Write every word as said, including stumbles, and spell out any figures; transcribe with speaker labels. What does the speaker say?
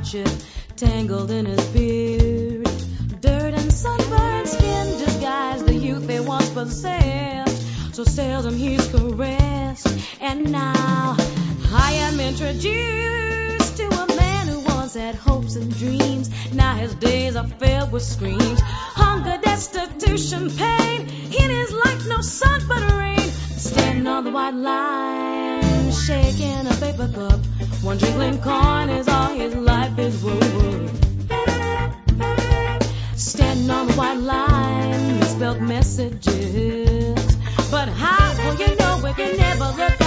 Speaker 1: hardship tangled in his beard. Dirt and sunburned skin disguise the youth they once possessed. So seldom he's caressed. And now I am introduced to a man who once had hopes and dreams. Now his days are filled with screams. Hunger, destitution, pain. In his life no sun but rain. Standing on the white line, shaking a paper cup. One jingling coin is all his life is worth. Standing on the white line, misspelled messages. But how will you know if you never look